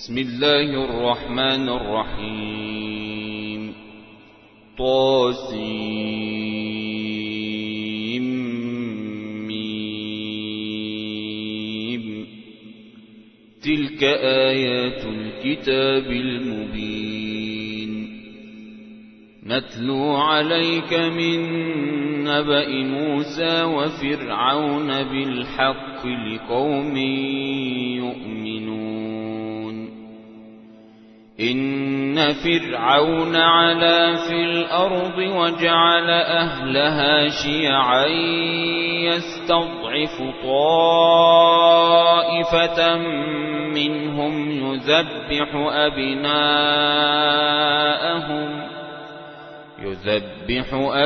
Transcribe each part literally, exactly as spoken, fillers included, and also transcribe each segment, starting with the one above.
بسم الله الرحمن الرحيم. طاسيم ميم. تلك آيات الكتاب المبين. نتلو عليك من نبأ موسى وفرعون بالحق لقوم يؤمنون. إن فرعون علا في الأرض وجعل أهلها شيعا يستضعف طائفة منهم يذبح أبناءهم يذبح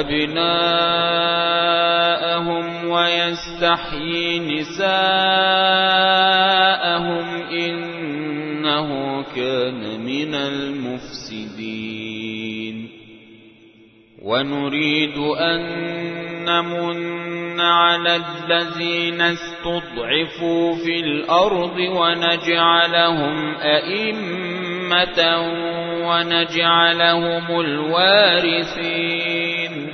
أبناءهم ويستحيي نساءهم إنه كان من المفسدين. ونريد أن نمن على الذين استضعفوا في الأرض ونجعلهم أئمة ونجعلهم الوارثين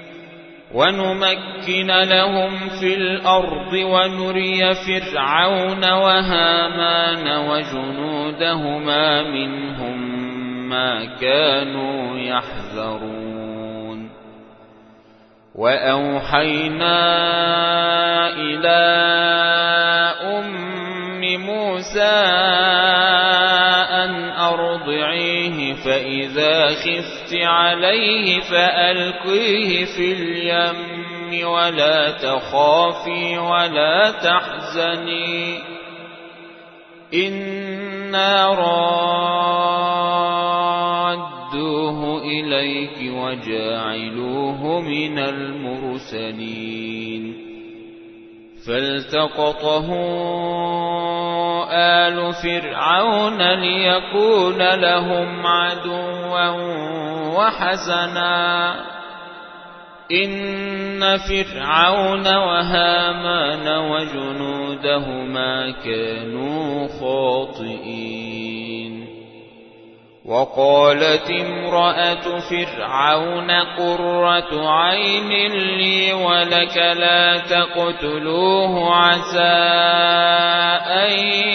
ونمكن لهم في الأرض ونري فرعون وهامان وجنودهما منهم ما كانوا يحذرون. وأوحينا إلى أم موسى أن أرضعيه فإذا خفت عليه فألقيه في اليم ولا تخافي ولا تحزني إنا رادوه إليك وجاعلوه من المرسلين. فالتقطه آل فرعون ليكون لهم عدوا وحزنا إن فرعون وهامان وجنودهما كانوا خاطئين. وقالت امرأة فرعون قرة عين لي ولك لا تقتلوه عسى أن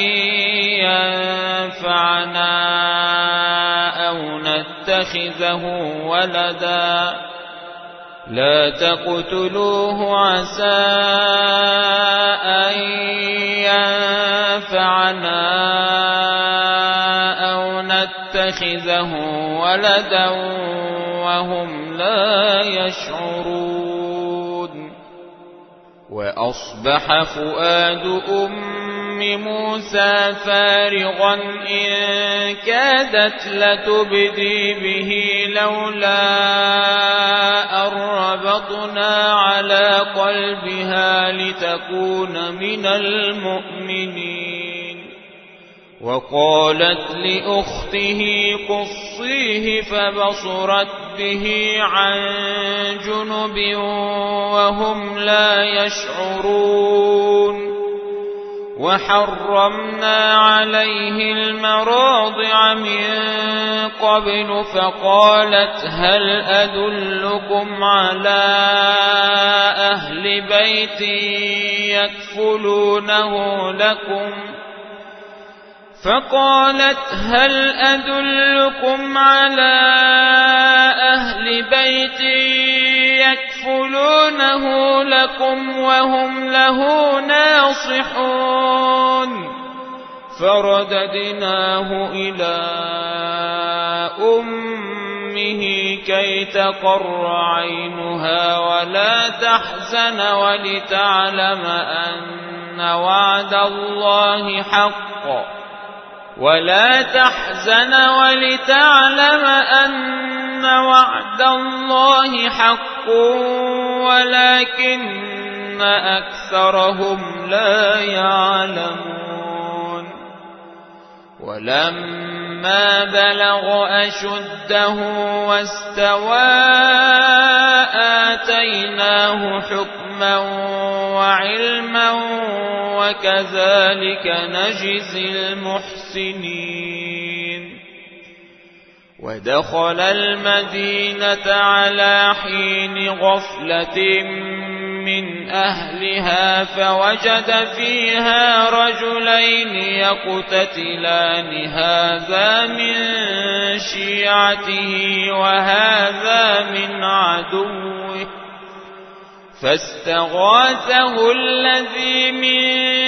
ينفعنا أو نتخذه ولدا لا تقتلوه عسى أن ينفعنا اتخذه ولدا وهم لا يشعرون. وأصبح فؤاد أم موسى فارغا إن كادت لتبدي به لولا أن ربطنا على قلبها لتكون من المؤمنين. وقالت لأخته قصيه فبصرت به عن جنب وهم لا يشعرون. وحرمنا عليه المراضع من قبل فقالت هل أدلكم على أهل بيت يكفلونه لكم فقالت هل أدلكم على أهل بيت يكفلونه لكم وهم له ناصحون. فرددناه إلى أمه كي تقر عينها ولا تحزن ولتعلم أن وعد الله حق ولا تحزن ولتعلم أن وعد الله حق ولكن أكثرهم لا يعلمون. ولما بلغ أشده واستوى آتيناه حكما وعلما وكذلك نجزي المحسنين. ودخل المدينة على حين غفلة من أهلها فوجد فيها رجلين يقتتلان هذا من شيعته وهذا من عدوه فاستغاثه الذي من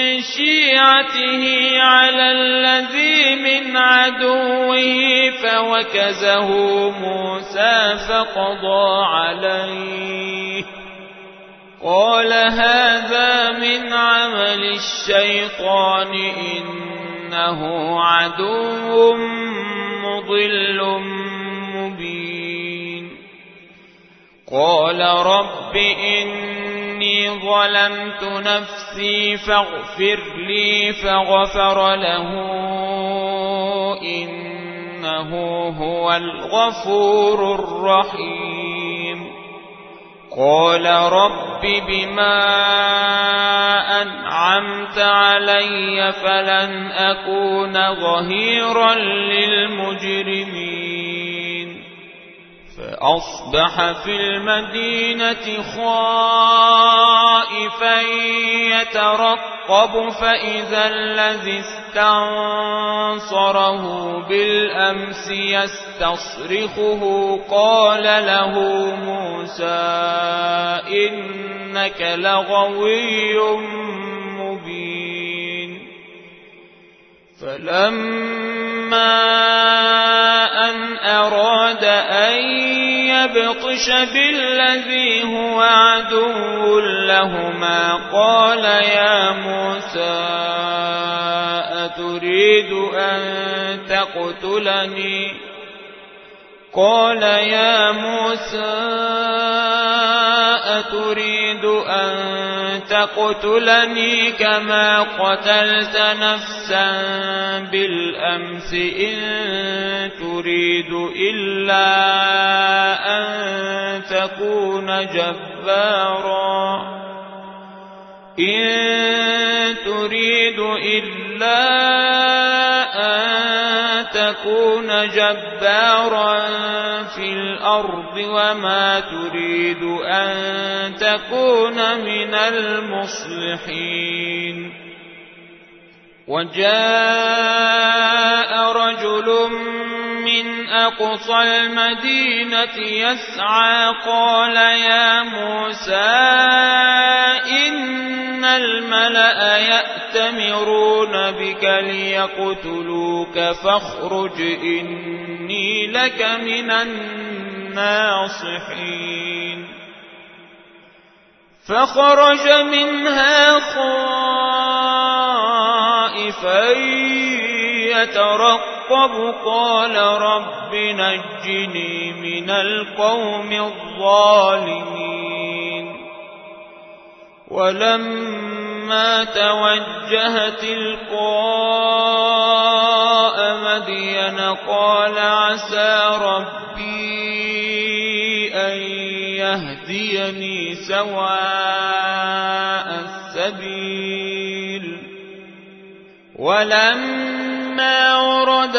شيعته على الذي من عدوه فوكزه موسى فقضى عليه قال هذا من عمل الشيطان إنه عدو مضل مبين. قال رب إني ظلمت نفسي فاغفر لي فغفر له إنه هو الغفور الرحيم. قال رب بما أنعمت علي فلن أكون ظهيرا للمجرمين. فأصبح في المدينة خائفا يترقب فإذا الذي استنصره بالأمس يستصرخه قال له موسى إنك لغوي مبين. فلما أن أراد أن يبطش بالذي هو عدو لهما قال يا موسى أتريد أن تقتلني قال يا موسى أتريد أن تقتلني كما قتلت نفسا بالأمس إن تريد إلا أن تكون جبارا إن تريد إلا أن تكون جبارا في الأرض وما تريد أن تكون من المصلحين. وجاء رجل من أقصى المدينة يسعى قال يا موسى إن الملأ يأتمرون بك ليقتلوك فاخرج إني لك من الناصحين. فخرج منها خائفا يترقب قال رب نجني من القوم الظالمين. ولما توجه تلقاء مدين قال عسى ربي أن يهديني سواء السبيل. ولما ورد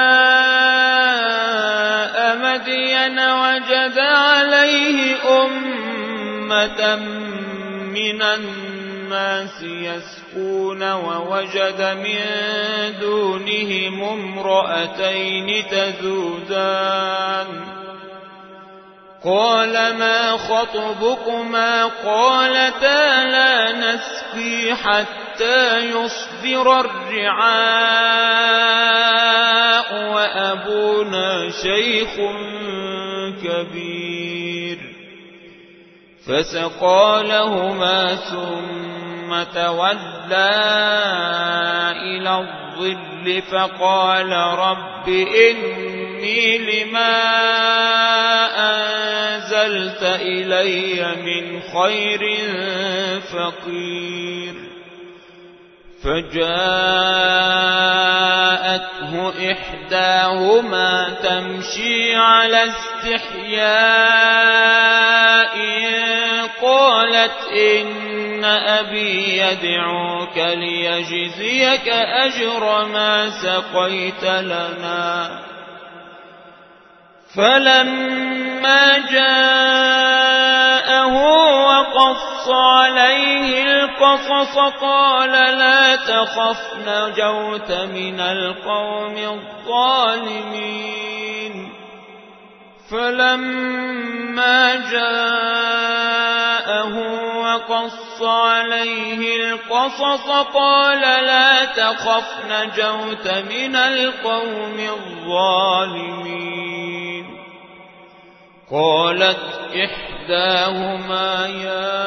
ماء مدين وجد عليه أمة من الناس يسقون ووجد من دونهم امرأتين تذودان قال ما خطبكما قالتا لا نسقي حتى يصدر الرعاء وأبونا شيخ كبير. فسقى لهما ثم تولى إلى الظل فقال رب إني لما أنزلت إلي من خير فقير. فجاءته إحداهما تمشي على استحياء قالت إن أبي يدعوك ليجزيك أجر ما سقيت لنا. فلما جاءه وقص عليه القصص قال لا تخف نجوت من القوم الظالمين. فلما جاءه وقص عليه القصص قال لا تخف نجوت من القوم الظالمين. قالت إحداهما يا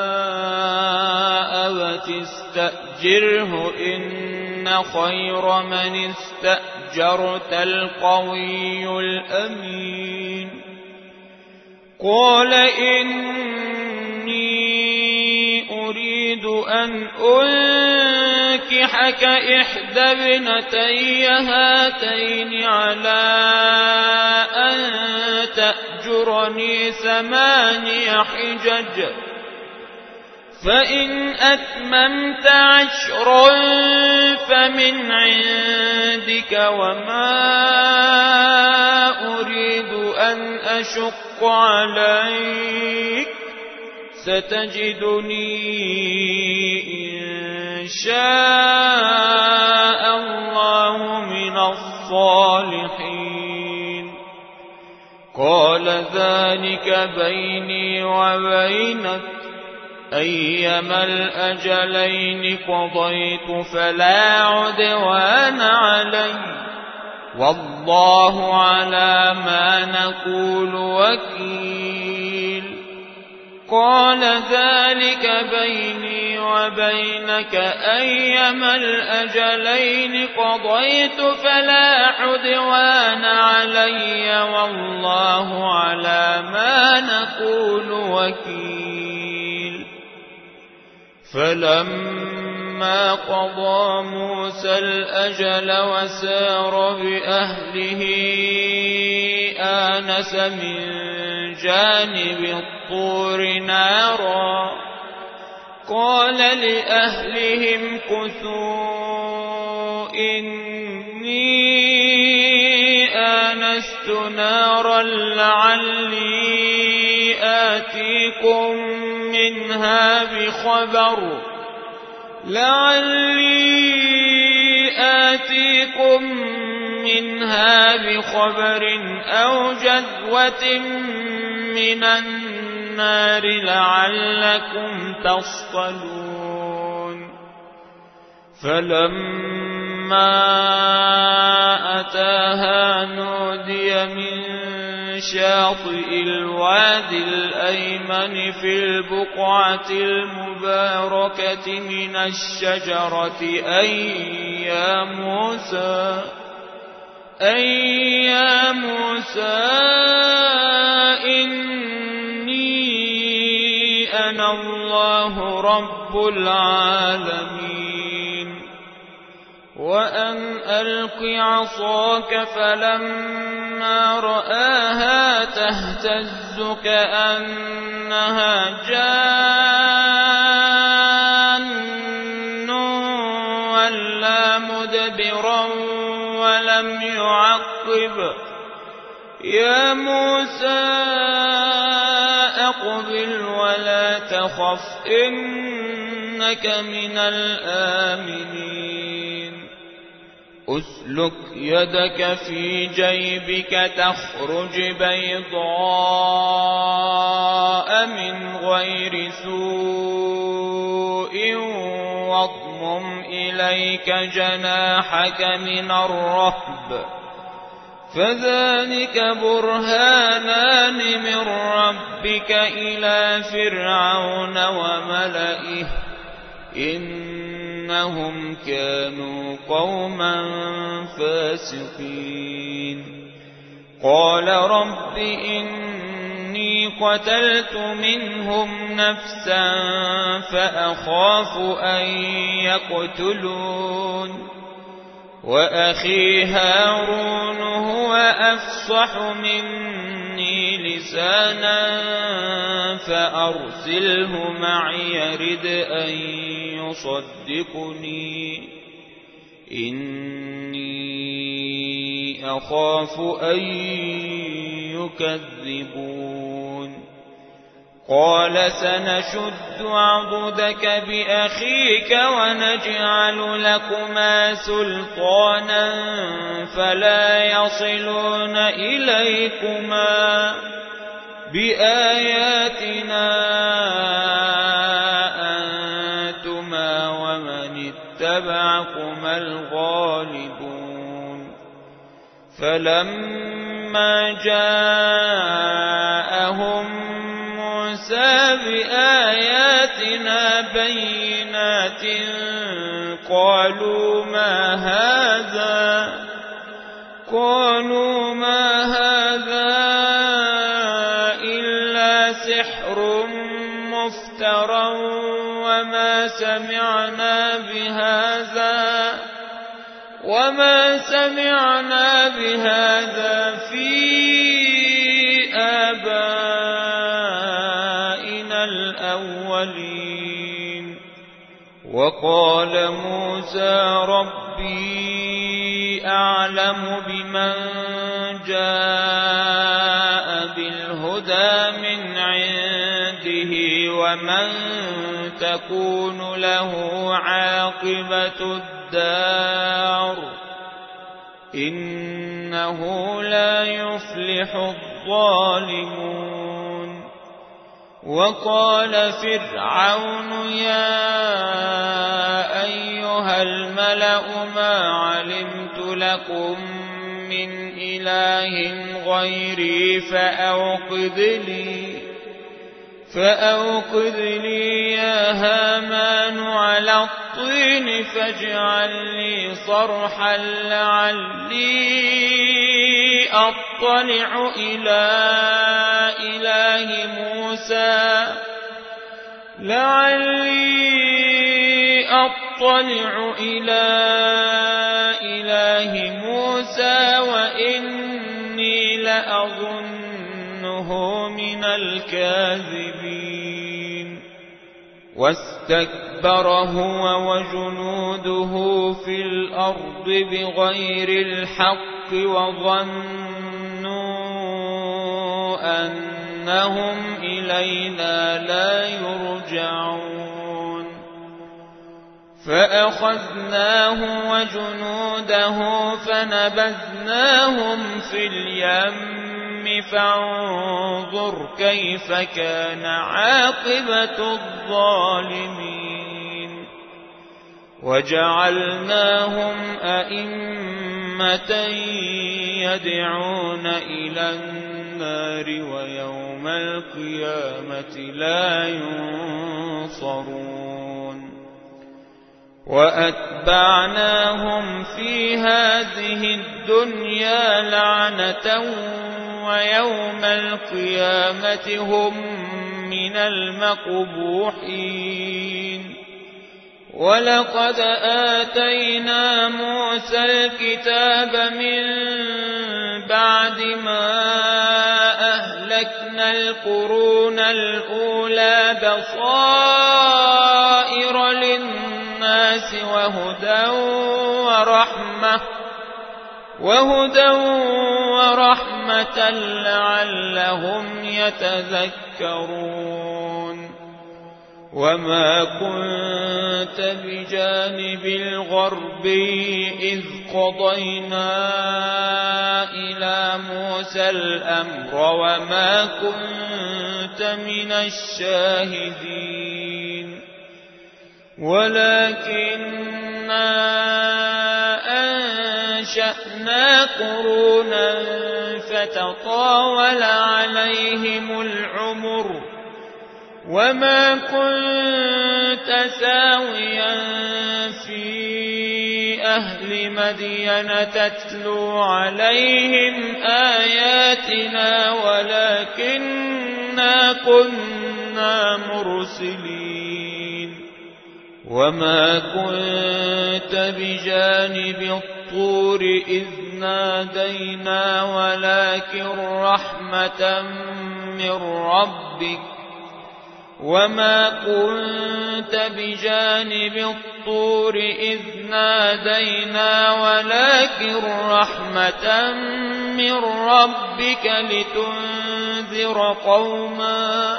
أبت استأجره إن خير من استأجرت القوي الأمين. قال إني أريد أن أنكحك إحدى ابنتي هاتين على أن تأجرني ثماني حجج فإن أتممت عشرا فمن عندك وما أريد أن أشق عليك ستجدني إن شاء الله من الصالحين. قال ذلك بيني وبينك أيما الأجلين قضيت فلا عدوان علي والله على ما نقول وكيل. قال ذلك بيني وبينك أيما الأجلين قضيت فلا عدوان علي والله على ما نقول وكيل. فلما قضى موسى الأجل وسار بأهله آنس من جانب الطور نارا قال لأهلهم كثوا إني آنست نارا لعلي آتيكم منها بخبر لعلي آتيكم منها بخبر أو جذوة من النار لعلكم تصطلون. فلما أتاها نودي من شاطئ الوادي الأيمن في البقعة المباركة من الشجرة أي يا موسى أي يا موسى إني أنا الله رب العالمين. وأن ألق عصاك فلما رآها تهتز كأنها جان ولا مدبرا ولم يعقب. يا موسى أقبل ولا تخف إنك من الآمنين. أسلك يدك في جيبك تخرج بيضاء من غير سوء واضمم إليك جناحك من الرهب فذلك برهانان من ربك إلى فرعون وملئه إنهم كانوا قوما فاسقين. قال رب إني قتلت منهم نفسا فأخاف أن يقتلون وأخي هارون هو أفصح مني لسانا فأرسله معي يرد أن يصدقني إني أخاف أن يكذبون قال سنشد عضدك بأخيك ونجعل لكما سلطانا فلا يصلون إليكما بآياتنا أنتما ومن اتبعكما الغالبون فلما جاءهم بآياتنا بينات قالوا ما هذا قالوا ما هذا إلا سحر مفترى وما سمعنا بهذا وما سمعنا بهذا في آبائنا الأولين وقال موسى ربي أعلم بمن جاء بالهدى من عنده ومن تكون له عاقبة الدار إنه لا يفلح الظالمون وقال فرعون يا أيها الملأ ما علمت لكم من إله غيري فأوقد لي فأوقد لي يا هامان على الطين فاجعل لي صرحا لعلي أطلع إلى إله موسى لعلي أطلع إلى إله موسى وإني لأظنه من الكاذبين واستكبر هو وجنوده في الأرض بغير الحق وظنوا أنهم إلينا لا يرجعون فأخذناه وجنوده فنبذناهم في اليم فانظر كيف كان عاقبة الظالمين وجعلناهم أئمة يدعون إلى النار ويوم القيامة لا ينصرون وأتبعناهم في هذه الدنيا لعنة ويوم القيامة هم من المقبوحين ولقد آتينا موسى الكتاب من بعد ما أهلكنا القرون الأولى بصائر للناس وهدى ورحمة وهدى ورحمة لعلهم يتذكرون وما كنت بجانب الغربي إذ قضينا إلى موسى الأمر وما كنت من الشاهدين ولكننا أنشأنا قرونا فتطاول عليهم العمر وما كنت ساويا في أهل مدين تتلو عليهم آياتنا ولكننا كنا مرسلين وما كنت بجانب الطور إذ نادينا ولكن رحمة من ربك وما كنت بجانب الطور إذ نادينا ولكن رحمة من ربك لتنذر قوما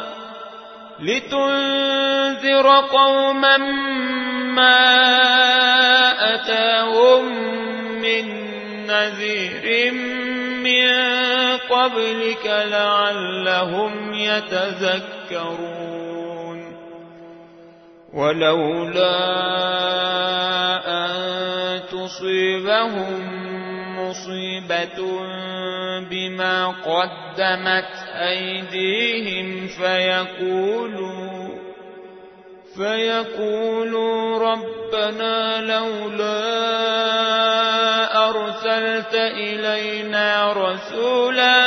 لتنذر قوما ما أتاهم من نذير من قبلك لعلهم يتذكرون ولولا أن تصيبهم مصيبة بما قدمت أيديهم فيقولوا فيقولوا ربنا لولا أرسلت إلينا رسولا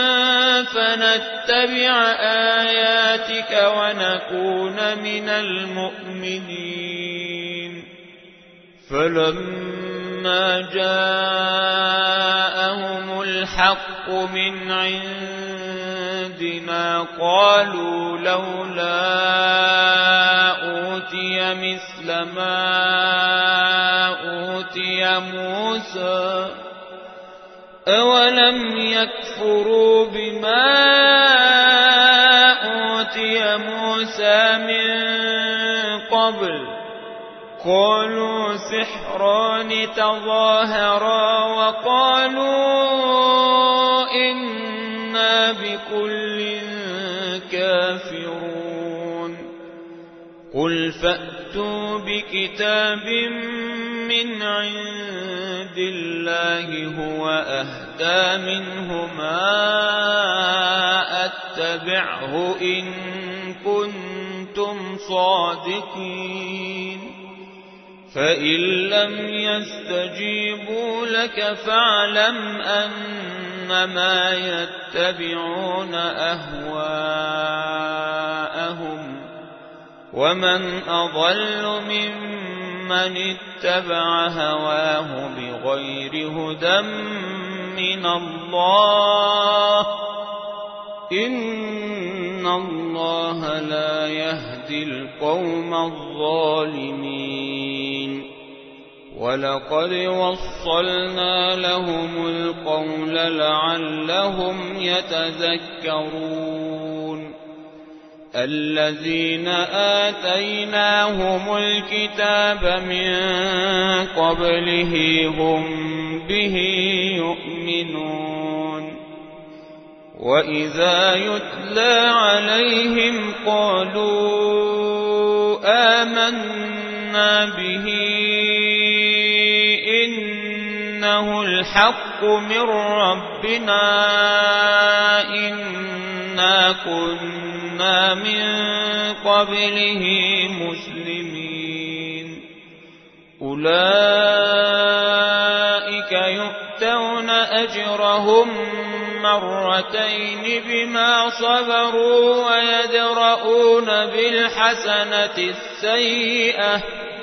فنتبع آياتك ونكون من المؤمنين فلما جاءهم الحق من عندنا قالوا لولا أوتي مثل ما أوتي موسى أولم يكفروا بما أوتي موسى من قبل قالوا سحران تظاهرا وقالوا إنا بكل كافرون قل فأتوا بكتاب من عند الله هو أهدى منهما أتبعه إن كنتم صادقين فإن لم يستجيبوا لك فاعلم أنما يتبعون أهواءهم ومن أضل ممن اتبع هواه بغير هدى من الله إن الله لا يهدي القوم الظالمين ولقد وصلنا لهم القول لعلهم يتذكرون الذين آتيناهم الكتاب من قبله هم به يؤمنون وإذا يتلى عليهم قالوا آمنا به إنه الحق من ربنا إنا كنا من قبله مسلمين أولئك يؤتون أجرهم مرتين بما صبروا ويدرؤون بالحسنة السيئة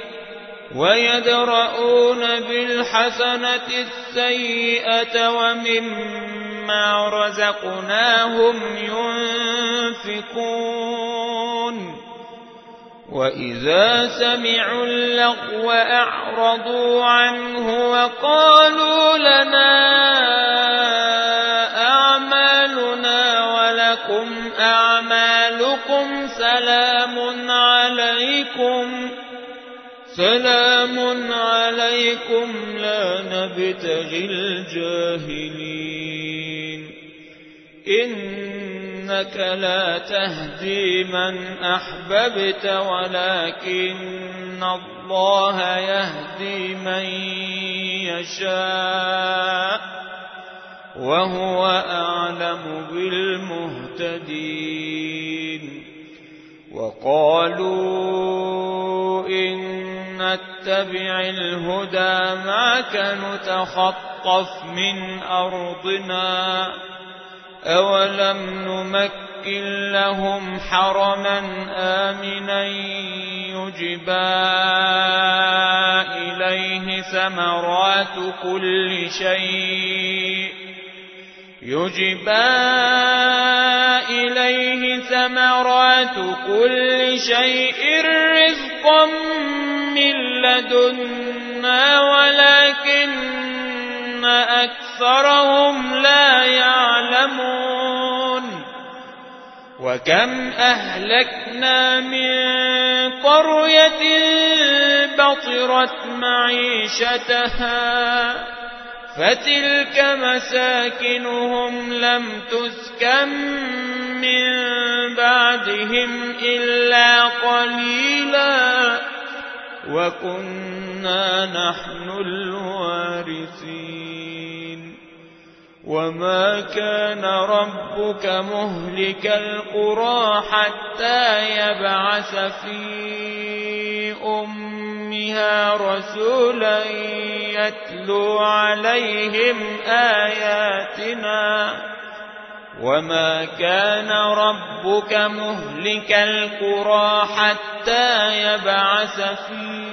ويدرؤون بالحسنة السيئة ومما رزقناهم ينفقون وإذا سمعوا اللغو أعرضوا عنه وقالوا لنا أعمالنا ولكم أعمالكم سلام عليكم سلام عليكم لا نبتغي الجاهلين إنك لا تهدي من أحببت ولكن الله يهدي من يشاء وهو أعلم بالمهتدين وقالوا إن نتبع الهدى معك نتخطف من أرضنا أولم نمكن لهم حرما آمنا يجبى إليه ثمرات كل شيء يجبى إليه ثمرات كل شيء رزقا من لدنا ولكن أكثرهم لا يعلمون وكم أهلكنا من قرية بطرت معيشتها فتلك مساكنهم لم تسكن من بعدهم إلا قليلا وكنا نحن الوارثين وما كان ربك مهلك القرى حتى يبعث في أمها رسولا يتلو عليهم آياتنا وما كان ربك مهلك القرى حتى يبعث في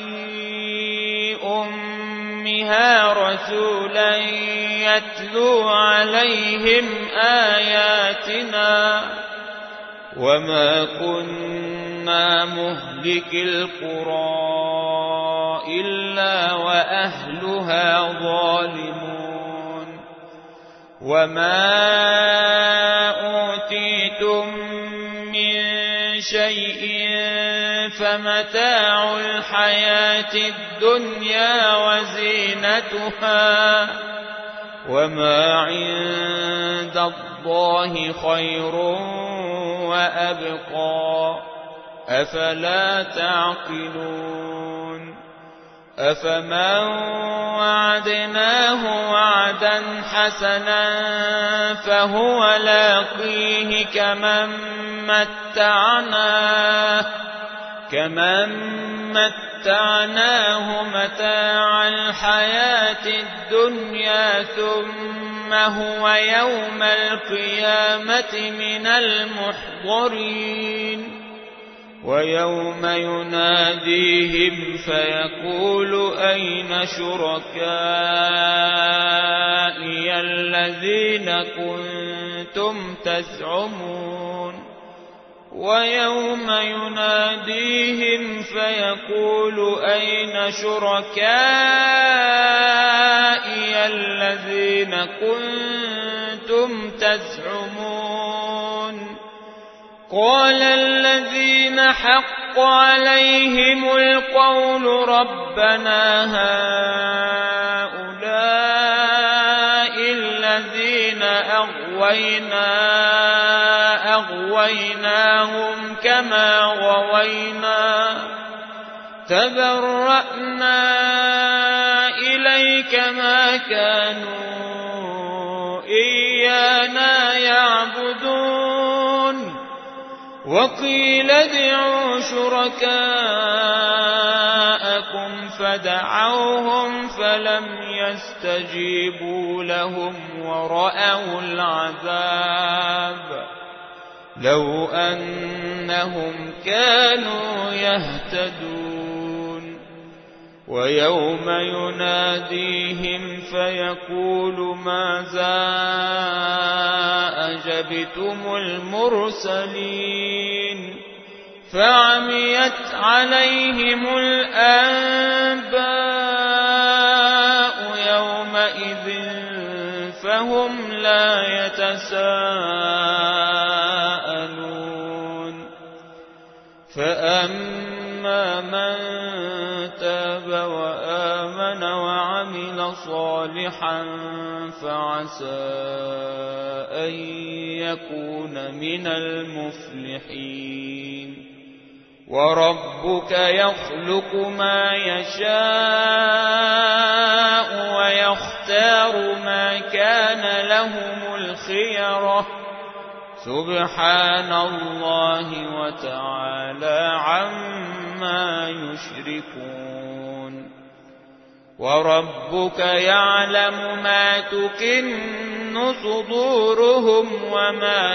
أمها رسولا يتلو عليهم آياتنا وما كنا مهلك القرى إلا وأهلها ظالمون وما أوتيتم من شيء فمتاع الحياة الدنيا وزينتها وما عند الله خير وأبقى أفلا تعقلون أفمن وعدناه وعدا حسنا فهو لاقيه كمن متعناه كمن متعناه متاع الحياة الدنيا ثم هو يوم القيامة من المحضرين ويوم يناديهم فيقول أين شركائي الذين كنتم تزعمون ويوم يناديهم فيقول أين شركائي الذين كنتم تزعمون قال الذين حق عليهم القول ربنا هؤلاء الذين أغوينا أغويناهم كما غوينا تبرأنا إليك ما كانوا إيانا يعبدون وقيل ادعوا شركاءكم فدعوهم فلم يستجيبوا لهم ورأوا العذاب لو أنهم كانوا يهتدون ويوم يناديهم فيقول ماذا أجبتم المرسلين فعميت عليهم الأنباء يومئذ فهم لا يتساءلون فأما من تاب وآمن وعمل صالحا فعسى أن يكون من المفلحين وربك يخلق ما يشاء ويختار ما كان لهم الخيرة سبحان الله وتعالى عما يشركون وربك يعلم ما تكن صدورهم وما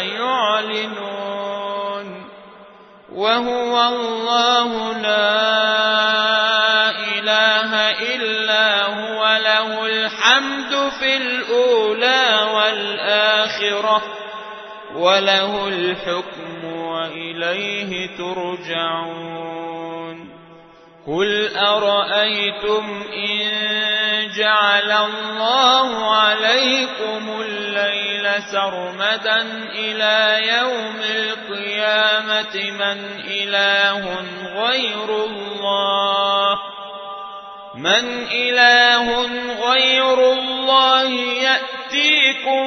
يعلنون وهو الله لا إله إلا هو له الحمد في الأولى والآخرة الآخرة وله الحكم وإليه ترجعون قل أرأيتم إن جعل الله عليكم الليل سرمدا إلى يوم القيامة من إله غير الله من إله غير الله يأتيكم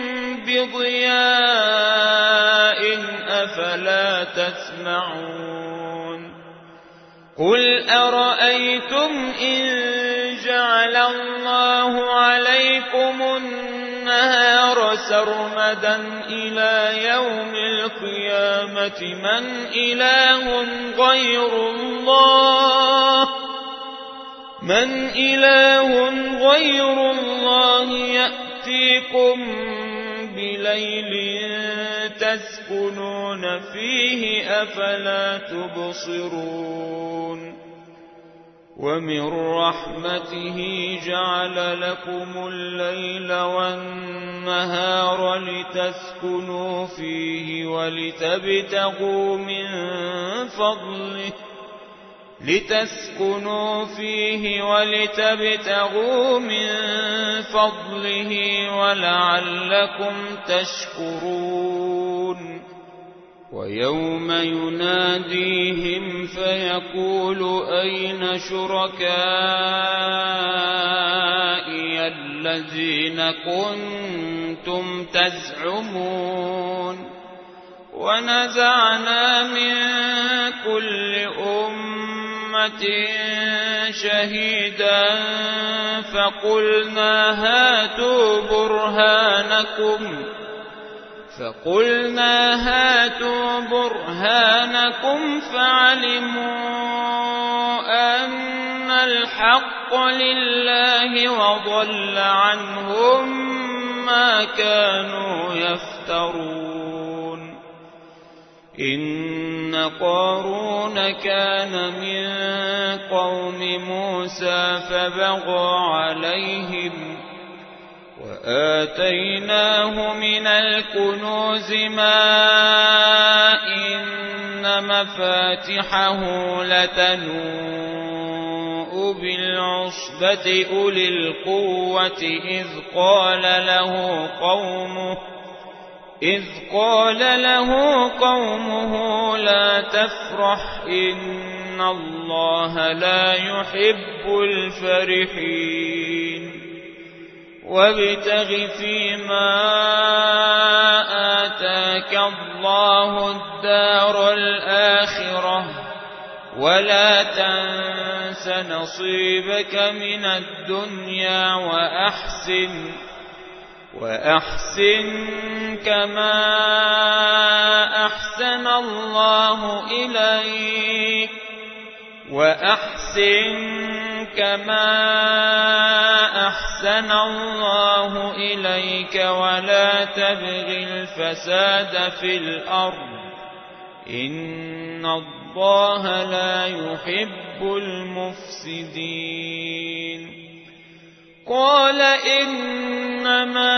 بضياء أفلا تسمعون قل أرأيتم إن جعل الله عليكم النهار سرمدا إلى يوم القيامة من إله غير الله من إله غير الله يأتيكم بليل تسكنون فيه أفلا تبصرون ومن رحمته جعل لكم الليل والنهار لتسكنوا فيه ولتبتغوا من فضله لتسكنوا فيه ولتبتغوا من فضله ولعلكم تشكرون ويوم يناديهم فيقول أين شركائي الذين كنتم تزعمون ونزعنا من كل أمة شهيدا فقلنا هاتوا برهانكم فقلنا هاتوا برهانكم فعلموا أن الحق لله وضل عنهم ما كانوا يفترون إن قارون كان من قوم موسى فبغى عليهم وآتيناه من الكنوز ما إن مفاتحه لتنوء بالعصبة أولي القوة إذ قال له قومه إذ قال له قومه لا تفرح إن الله لا يحب الفرحين وابتغ فيما آتاك الله الدار الآخرة ولا تنس نصيبك من الدنيا وأحسن وأحسن كما أحسن الله إليك وأحسن كما أحسن الله إليك ولا تبغ الفساد في الأرض إن الله لا يحب المفسدين قال إنما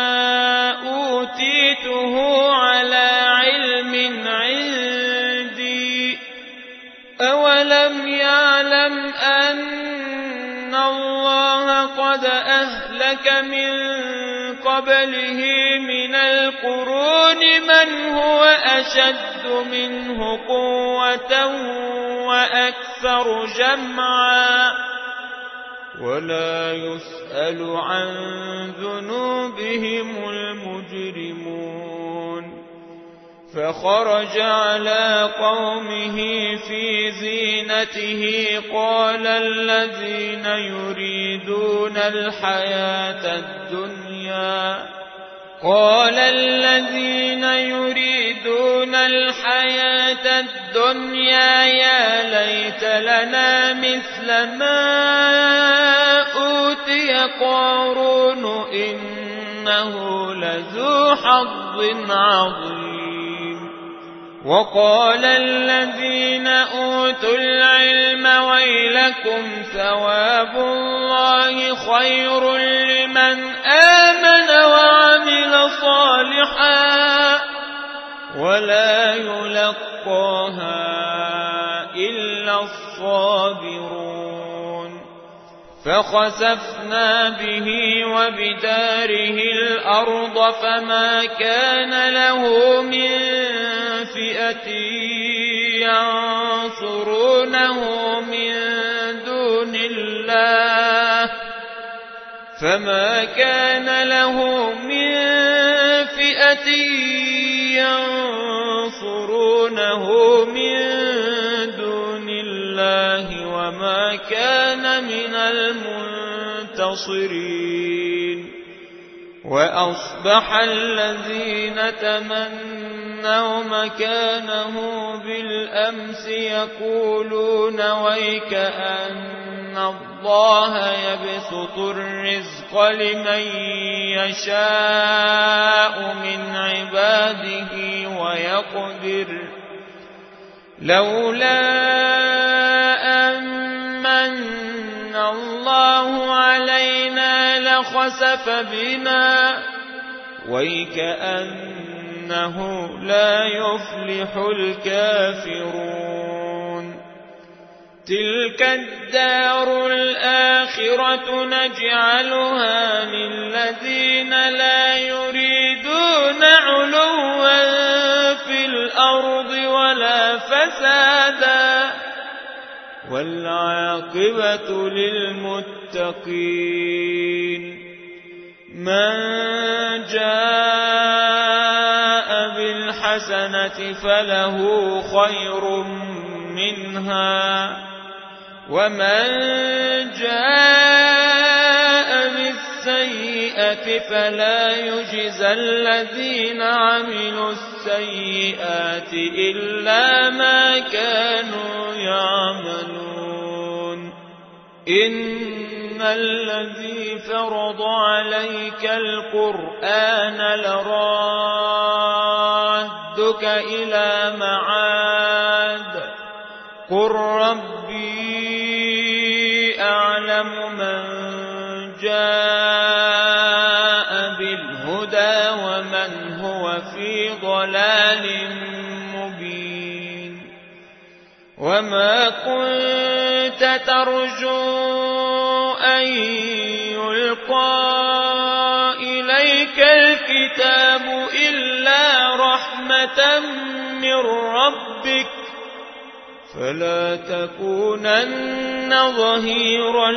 أوتيته على علم عندي أولم يعلم أن الله قد أهلك من قبله من القرون من هو أشد منه قوة وأكثر جمعا ولا يسأل عن ذنوبهم المجرمون فخرج على قومه في زينته قال الذين يريدون الحياة الدنيا قال الذين يريدون الحياة الدنيا يا ليت لنا مثل ما أوتي قارون إنه لذو حظ عظيم وقال الذين أوتوا العلم ويلكم ثواب الله خير لمن آمن وعمل صالحا ولا يلقاها إلا الصابرون فخسفنا به وبداره الأرض فما كان له من فئة ينصرونه من دون الله فما كان له من فئة ينصرونه من دون الله وما كان من المنتصرين وأصبح الذين تمنوا مكانه بالأمس يقولون ويك أن الله يبسط الرزق لمن يشاء من عباده ويقدر لولا أمن الله علينا لخسف بنا ويكأنه لا يفلح الكافرون تلك الدار الآخرة نجعلها للذين لا يريدون علوا في الأرض ولا فسادا والعاقبة للمتقين من جاء بالحسنة فله خير منها ومن جاء بالسيئة فلا يجزى الذين عملوا السيئات إلا ما كانوا يعملون إن الذي فرض عليك القرآن لرادك إلى معاد قل ربي أعلم من جاء بالهدى ومن هو في ضلال مبين وما كنت ترجو أن يلقى إليك الكتاب إلا رحمة من ربك فلا تكونن ظهيرا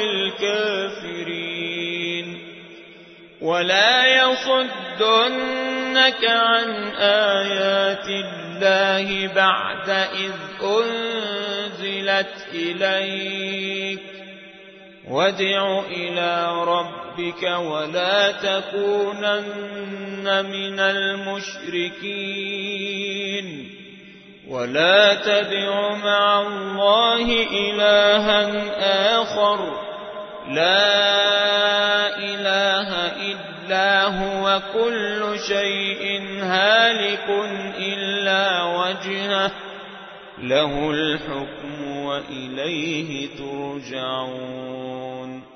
للكافرين ولا يصدنك عن آيات الله بعد إذ أنزلت إليك وادع إلى ربك ولا تكونن من المشركين ولا تدع مع الله إلها آخر لا إله إلا هو كل شيء هالك إلا وجهه له الحكم وإليه ترجعون